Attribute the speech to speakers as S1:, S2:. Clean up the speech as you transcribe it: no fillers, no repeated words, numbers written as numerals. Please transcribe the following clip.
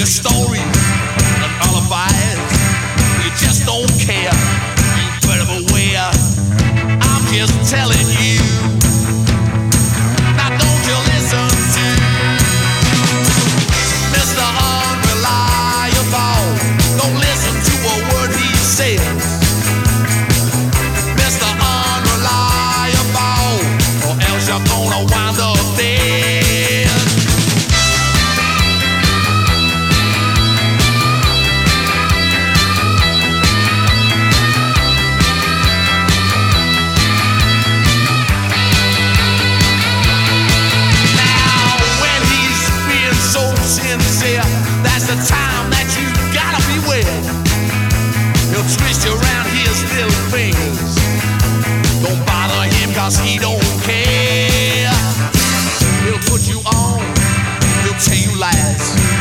S1: stories and alibis. You just don't care. You better beware. I'm just telling you. Now don't you listen to Mr. Unreliable. Don't listen to a word he says. Mr. Unreliable, or else you're gonna wind up dead. Sincere, that's the time that you gotta beware. He'll twist you around his little fingers. Don't bother him cause he don't care. He'll put you on, he'll tell you lies.